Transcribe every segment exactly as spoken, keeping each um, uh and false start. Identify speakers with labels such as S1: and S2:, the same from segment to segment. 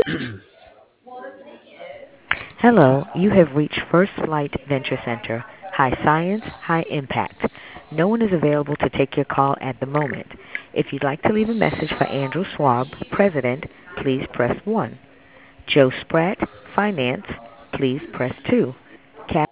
S1: Hello, you have reached First Flight Venture Center. High science, high impact. No one is available to take your call at the moment. If you'd like to leave a message for Andrew Schwab, President, please press one. Joe Spratt, Finance, please press two. Cap-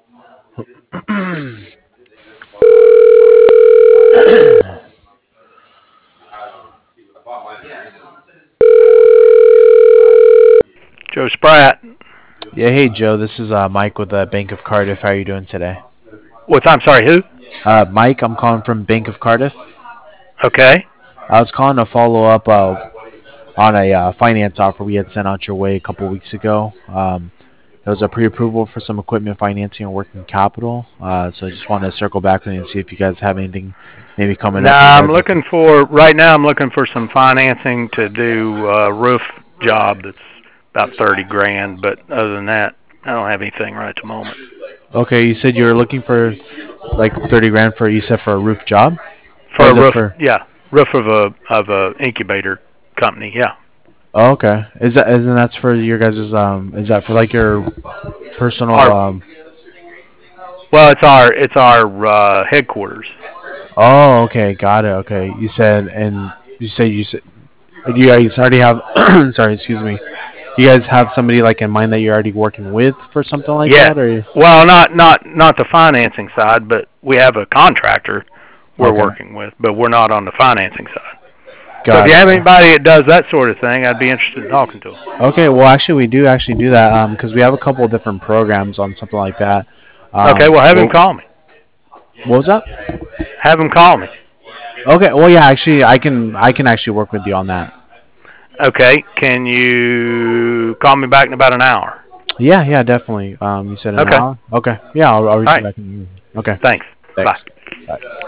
S1: Joe Spratt.
S2: Yeah, hey Joe, this is uh, Mike with the Bank of Cardiff. How are you doing today?
S1: What's I'm sorry, who?
S2: Uh, Mike, I'm calling from Bank of Cardiff.
S1: Okay.
S2: I was calling to follow up uh, on a uh, finance offer we had sent out your way a couple weeks ago. Um, it was a pre-approval for some equipment financing and working capital. Uh, so I just wanted to circle back with you and see if you guys have anything maybe coming up.
S1: Nah,
S2: You
S1: I'm
S2: guys
S1: looking for right now. I'm looking for some financing to do a roof job that's about thirty grand. But other than that, I don't have anything right at the moment.
S2: okay? You said you were looking for like thirty grand for you said for a roof job,
S1: For
S2: or is
S1: a
S2: it
S1: roof,
S2: for?
S1: yeah, roof of a of a incubator company. Yeah.
S2: Oh, okay. Is that isn't that's for your guys' um? Is that for like your personal
S1: Our
S2: um?
S1: well, it's our it's our uh, headquarters.
S2: Oh, okay, got it. Okay, you said and you said you said you guys already have. Sorry, excuse me. You guys have somebody like in mind that you're already working with for something like
S1: Yeah.
S2: that, or
S1: Well, not not not the financing side, but we have a contractor we're
S2: okay,
S1: working with, but we're not on the financing side. So if
S2: got
S1: you
S2: it.
S1: have anybody that does that sort of thing, I'd be interested in talking to them.
S2: Okay, well actually we do actually do that um because we have a couple of different programs on something like that.
S1: Okay,
S2: Um,
S1: well have him
S2: well,
S1: call me.
S2: what was that?
S1: Have him call me.
S2: Okay, well yeah, actually I can I can actually work with you on that.
S1: Okay, can you call me back in about an hour?
S2: Yeah, yeah, definitely. Um, you said an
S1: Okay.
S2: hour. Okay, yeah, I'll, I'll reach
S1: All
S2: you
S1: right.
S2: back in. Okay,
S1: Thanks.
S2: thanks.
S1: Bye.
S2: Bye.